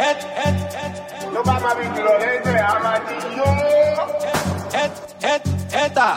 No va a abrir los lentes, amarillo. Eta.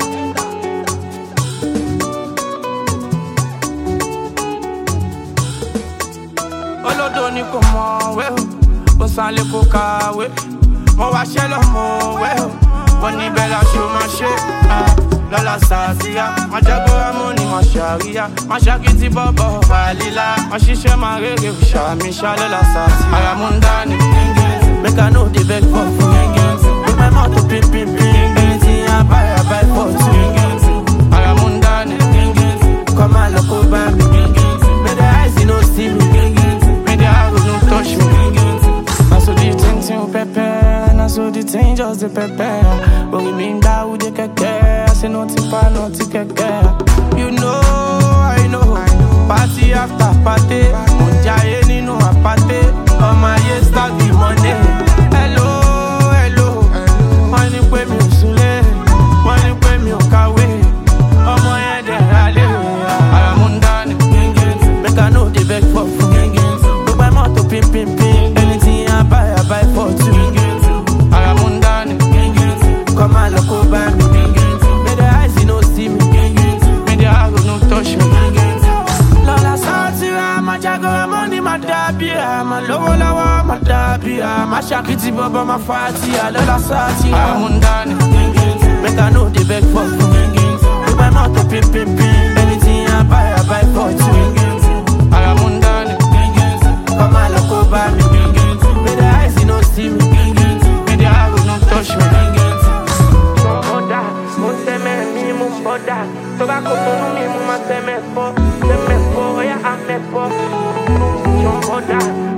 Olódò ni kò mọ̀ wẹ́ o, ó sálé kó kàwé. Mo wá ṣẹ́ lọ́mọ wẹ́ o, mo ní bẹ́ẹ̀ la ṣe máa ṣe. Lọ́la sàásìyá, má jágóra mú ni má ṣàríyá. Má ṣàkìtì bọ́bọ̀ wàlílá. Má ṣiṣẹ́ máa rere ṣàmì ṣá lọ́la sàásìyá. Ara mú ń dání, make I know the beg for food. Make my mouth to pin. Anything I buy for two. Ara mú ń dání, come and look over me. Make the eyes you no see me. Make the arrow no touch me. Now so the thing you prepare, now so the thing just the prepare. But we mean that we the keke, I say nothing pa nothing keke. You know, I know, party after party, Munjaye nínú apate, all my years stack the money. Hello, wọ́n ní pé mi ò súnlé, wọ́n ní pé mi ò kàwé, ọmọ yẹn dẹ̀ rálé. Ara mú ń dání, make I know they beg for food. Look my mouth to pin. Anything I buy for two. Ara mú ń dání, come and look over me. Make the eyes you no see me, make the arrow no touch me. Lọ́la sátìrà, má jágóra mọ́ ní má dábìrà. Má lówó lọ́wọ́, má dábìrà. Má ṣàkìtì bọ́bọ́, má fàtìyà. Lọ́la sátìrà, ara mú ń dání, make I know they beg for food. Look my mouth to pin. Anything I buy for two. Ara mú ń dání, come and look over me. Make the eyes you no see me, make the arrow no touch me. Ọ̀dà, mo ń tẹ́mẹ̀ mi mú bọ́dà. Tó bá kó tonú mi mú má tẹ́mẹ̀ fọ́. Tẹ́mẹ̀ fọ́, ọ̀yá àmẹ́ fọ́. Ọ̀dà.